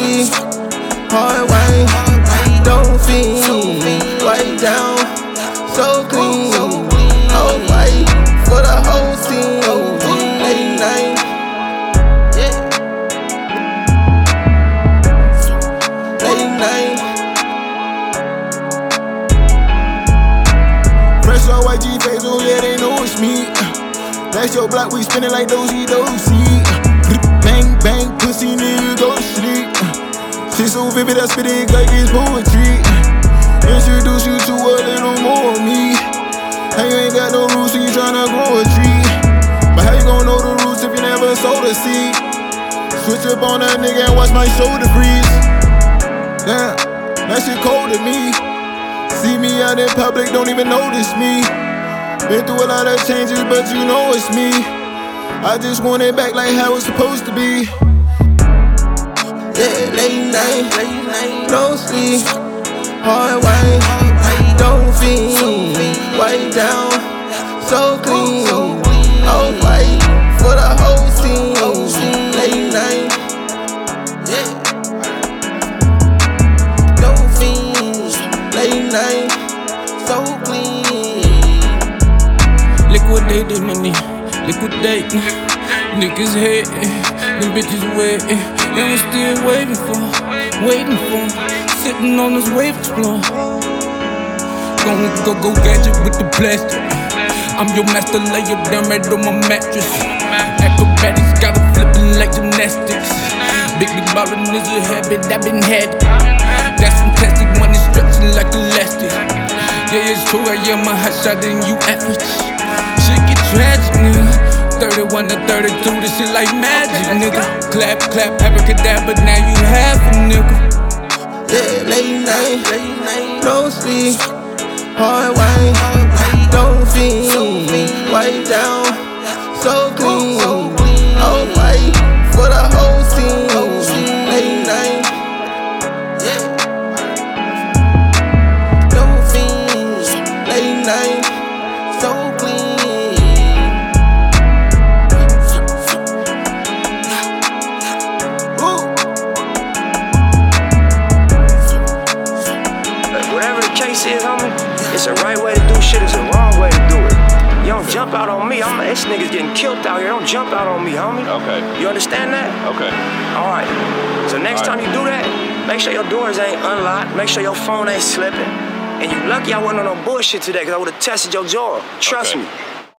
sleep, hard wine, don't fiend, wipe down, so clean, all white for the whole team, late night, late night. Fresh on YG face, oh yeah, they know it's me. That's your block, we spinning like dozy-dozy. Bang, bang, pussy nigga, go to sleep. Shit so vivid, I spit it like it's poetry. Introduce you to a little more of me. How you ain't got no roots, so you tryna grow a tree. But how you gon' know the roots if you never sowed a seed? Switch up on that nigga and watch my shoulder freeze. Damn, that shit cold to me. See me out in public, don't even notice me. Been through a lot of changes, but you know it's me. I just want it back like how it's supposed to be. Yeah, late night, no sleep, hard wine, don't fiend, wipe down, so clean, all white for the whole team, late night, don't fiend, late night, so clean. Liquidated money, liquidate. Niggas hating, them bitches waiting, and we still waiting for, sitting on this wave explore. Go gadget with the plastic. I'm your master, lay you down right on my mattress. Acrobatics, got it flipping like gymnastics. Big ballin' is a habit, I've been had it. That's fantastic, money stretching like elastic. Yeah, it's true, I am a hot shot and you average. Shit get tragic, nigga. 31 to 32, this shit like magic, nigga. Clap, clap, abracadabra, now you have a nigga. Yeah, late night, no sleep, hard wine, don't fiend, wipe down, so clean, all white for the whole team, late night, don't fiend, late night, so clean. Is, homie, it's a right way to do shit, it's a wrong way to do it. You don't jump out on me, this nigga's getting killed out here, don't jump out on me, homie. Okay. You understand that? Okay. Alright, so next time you do that, make sure your doors ain't unlocked, make sure your phone ain't slipping. And you lucky I wasn't on no bullshit today, cause I would've tested your jaw. Trust me.